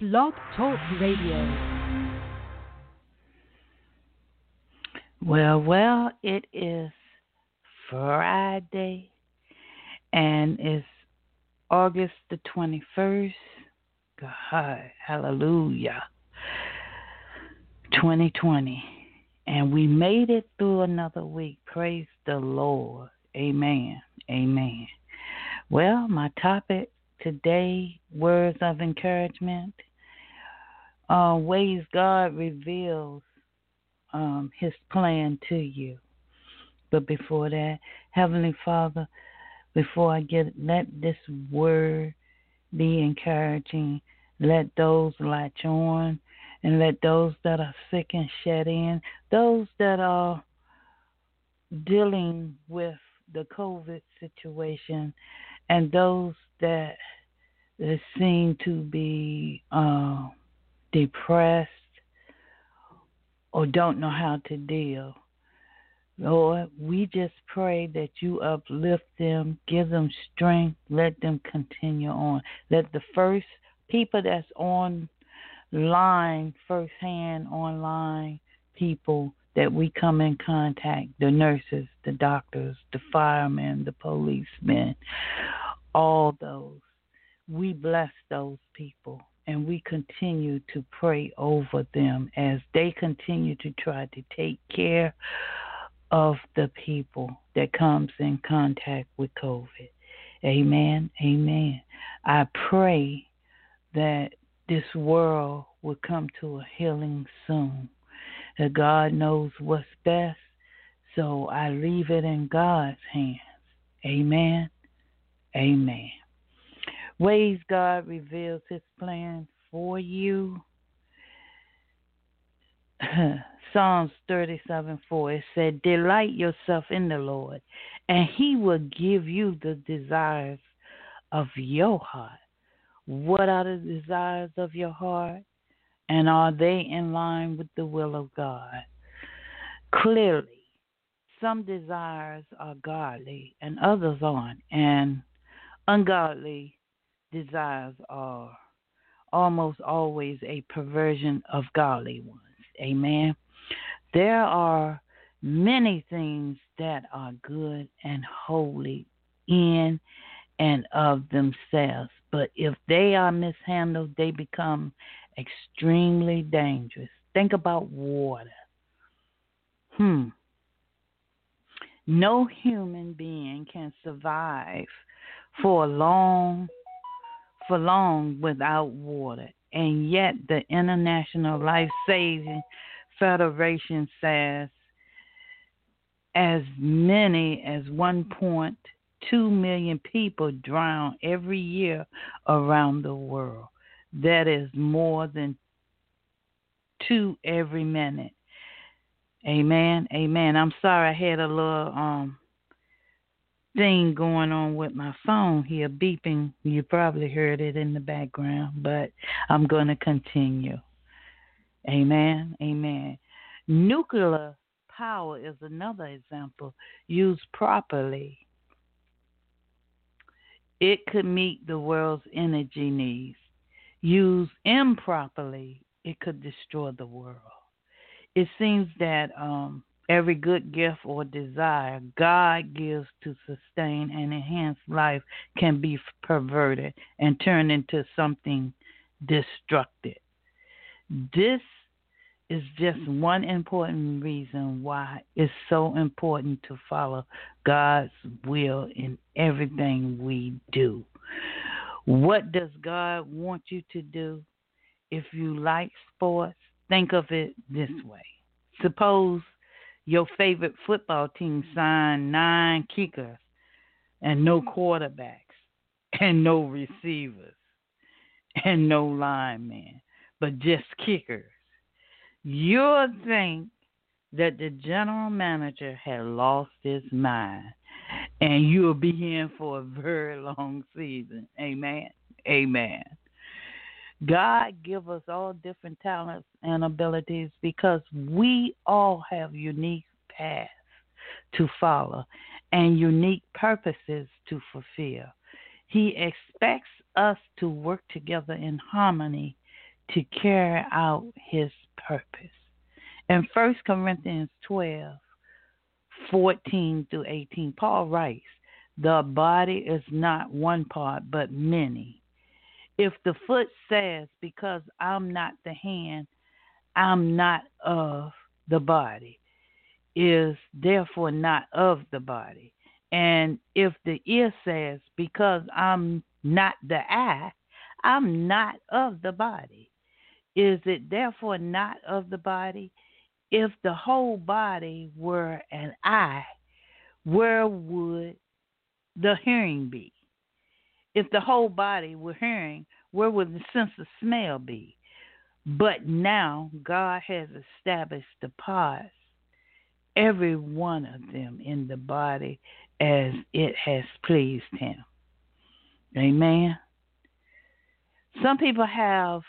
Blog Talk Radio. Well, it is Friday and it's August the 21st. God, hallelujah. 2020. And we made it through another week. Praise the Lord. Amen. Amen. Well, my topic today, words of encouragement, ways God reveals his plan to you. But before that, Heavenly Father, before let this word be encouraging. Let those latch on and let those that are sick and shut in, those that are dealing with the COVID situation, and those that seem to be depressed or don't know how to deal. Lord, we just pray that you uplift them, give them strength, let them continue on. Let the first people that's online, firsthand online people that we come in contact, the nurses, the doctors, the firemen, the policemen, all those, we bless those people. And we continue to pray over them as they continue to try to take care of the people that comes in contact with COVID. Amen. Amen. I pray that this world will come to a healing soon. That God knows what's best, so I leave it in God's hands. Amen. Amen. Ways God reveals his plan for you. Psalms 37:4, it said, delight yourself in the Lord, and he will give you the desires of your heart. What are the desires of your heart? And are they in line with the will of God? Clearly, some desires are godly and others aren't. And ungodly desires are almost always a perversion of godly ones. Amen. There are many things that are good and holy in and of themselves, but if they are mishandled, they become extremely dangerous. Think about water. No human being can survive for long without water, and yet the International Life Saving Federation says as many as 1.2 million people drown every year around the world. That is more than 2 every minute. Amen. Amen. I'm sorry I had a little thing going on with my phone here, beeping. You probably heard it in the background, but I'm going to continue. Amen. Amen. Nuclear power is another example. Used properly, it could meet the world's energy needs. Used improperly, it could destroy the world. It seems that every good gift or desire God gives to sustain and enhance life can be perverted and turned into something destructive. This is just one important reason why it's so important to follow God's will in everything we do. What does God want you to do? If you like sports, think of it this way. Suppose your favorite football team signed 9 kickers and no quarterbacks and no receivers and no linemen, but just kickers. You'll think that the general manager had lost his mind and you'll be in for a very long season. Amen. Amen. God give us all different talents and abilities because we all have unique paths to follow and unique purposes to fulfill. He expects us to work together in harmony to carry out his purpose. In 1 Corinthians 12:14-18, Paul writes, the body is not one part, but many. If the foot says, because I'm not the hand, I'm not of the body, is therefore not of the body. And if the ear says, because I'm not the eye, I'm not of the body, is it therefore not of the body? If the whole body were an eye, where would the hearing be? If the whole body were hearing, where would the sense of smell be? But now God has established the parts, every one of them in the body, as it has pleased him. Amen. Some people have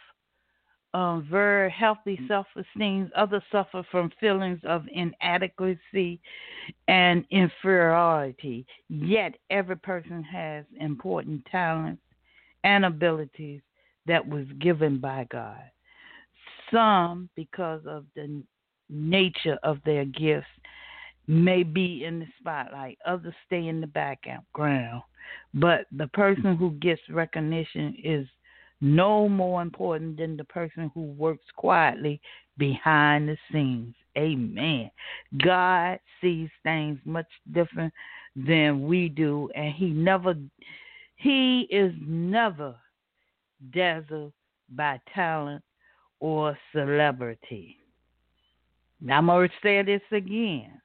very healthy self-esteem. Others suffer from feelings of inadequacy and inferiority. Yet every person has important talents and abilities that was given by God. Some, because of the nature of their gifts, may be in the spotlight. Others stay in the background. But the person who gets recognition is no more important than the person who works quietly behind the scenes. Amen. God sees things much different than we do, and he is never dazzled by talent or celebrity. Now I'm going to say this again.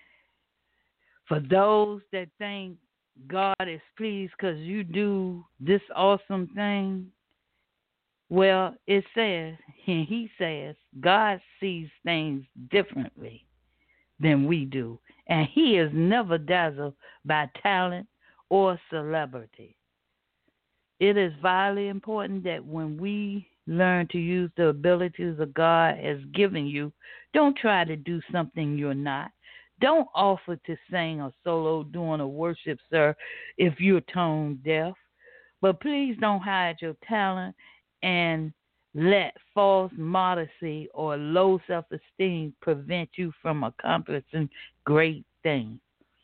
For those that think God is pleased because you do this awesome thing, well, it says, and he says, God sees things differently than we do. And he is never dazzled by talent or celebrity. It is vitally important that when we learn to use the abilities that God has given you, don't try to do something you're not. Don't offer to sing a solo during a worship, sir, if you're tone deaf. But please don't hide your talent and let false modesty or low self-esteem prevent you from accomplishing great things.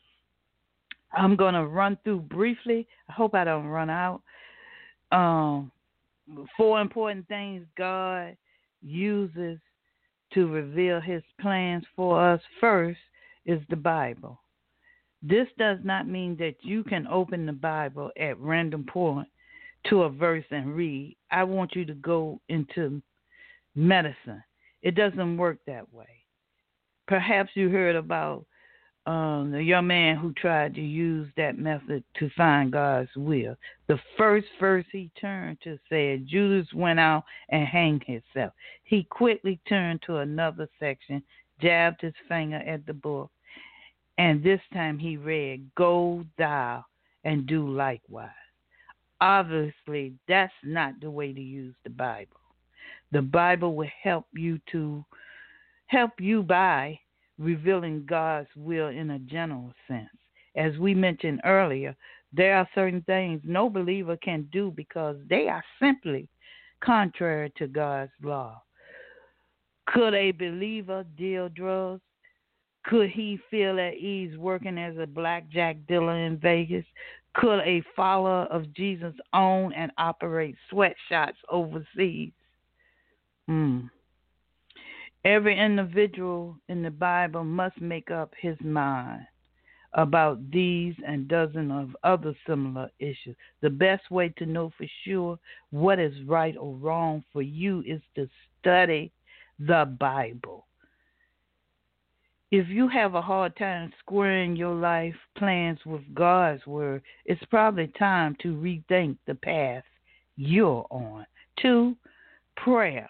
I'm going to run through briefly. I hope I don't run out. 4 important things God uses to reveal his plans for us. First is the Bible. This does not mean that you can open the Bible at random point to a verse and read. I want you to go into medicine. It doesn't work that way. Perhaps you heard about the young man who tried to use that method to find God's will. The first verse he turned to said, Judas went out and hanged himself. He quickly turned to another section, jabbed his finger at the book, and this time he read, Go thou and do likewise. Obviously, that's not the way to use the Bible. The Bible will help you by revealing God's will in a general sense. As we mentioned earlier, there are certain things no believer can do because they are simply contrary to God's law. Could a believer deal drugs? Could he feel at ease working as a blackjack dealer in Vegas? Could a follower of Jesus own and operate sweatshops overseas? Every individual in the Bible must make up his mind about these and dozens of other similar issues. The best way to know for sure what is right or wrong for you is to study the Bible. If you have a hard time squaring your life plans with God's word, it's probably time to rethink the path you're on. 2, prayer.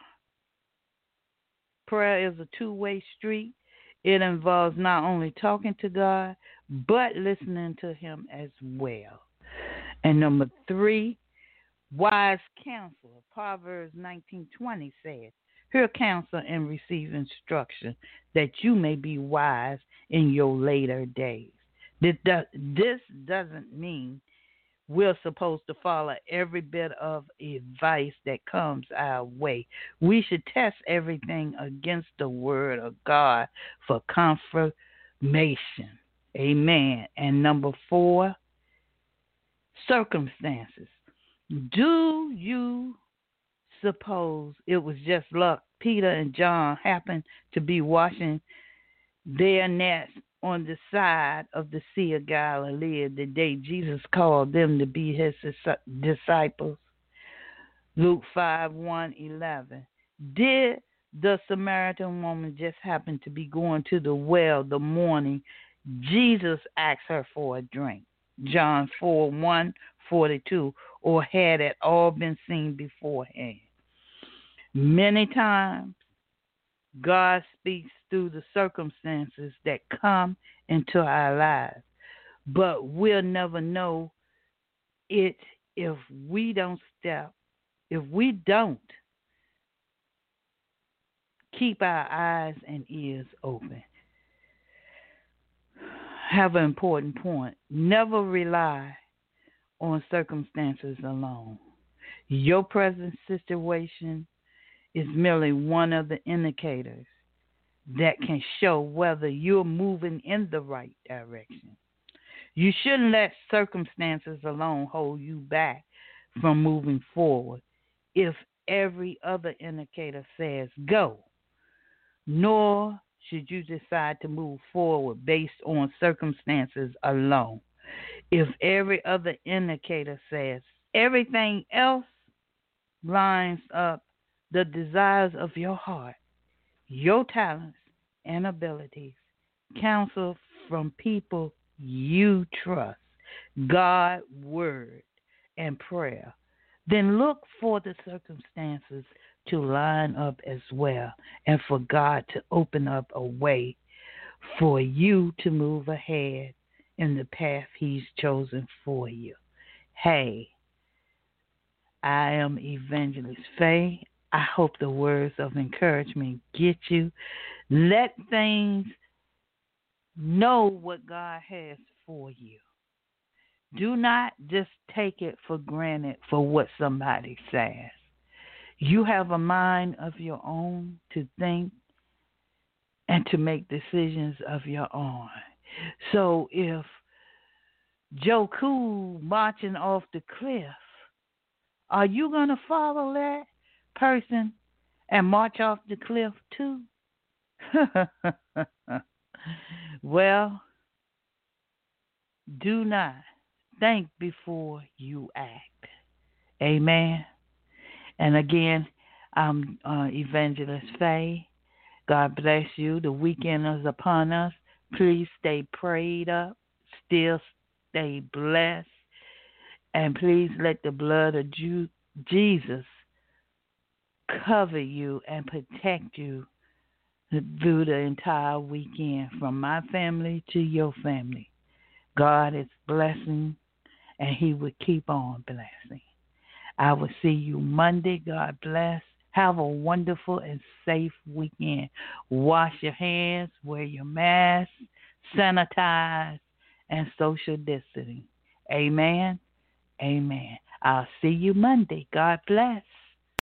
Prayer is a two-way street. It involves not only talking to God, but listening to him as well. And number 3, wise counsel. Proverbs 19:20 says, hear counsel and receive instruction, that you may be wise in your later days. This doesn't mean we're supposed to follow every bit of advice that comes our way. We should test everything against the word of God for confirmation. Amen. And number 4, circumstances. Do you suppose it was just luck Peter and John happened to be washing their nets on the side of the Sea of Galilee the day Jesus called them to be his disciples? Luke 5:1-11. Did the Samaritan woman just happen to be going to the well the morning Jesus asked her for a drink? John 4:1-42. Or had it all been seen beforehand? Many times, God speaks through the circumstances that come into our lives, but we'll never know it if we don't keep our eyes and ears open. Have an important point. Never rely on circumstances alone. Your present situation is merely one of the indicators that can show whether you're moving in the right direction. You shouldn't let circumstances alone hold you back from moving forward if every other indicator says go, nor should you decide to move forward based on circumstances alone if every other indicator says everything else lines up the desires of your heart, your talents and abilities, counsel from people you trust, God, word, and prayer. Then look for the circumstances to line up as well and for God to open up a way for you to move ahead in the path he's chosen for you. Hey, I am Evangelist Faye. I hope the words of encouragement get you. Let things know what God has for you. Do not just take it for granted for what somebody says. You have a mind of your own to think and to make decisions of your own. So if Joe Cool marching off the cliff, are you going to follow that person and march off the cliff too? Well, do not think before you act. Amen. And again, I'm Evangelist Faye. God bless you. The weekend is upon us. Please stay prayed up. Still stay blessed. And please let the blood of Jesus cover you and protect you through the entire weekend, from my family to your family. God is blessing, and he will keep on blessing. I will see you Monday. God bless. Have a wonderful and safe weekend. Wash your hands, wear your mask, sanitize, and social distancing. Amen. Amen. I'll see you Monday. God bless.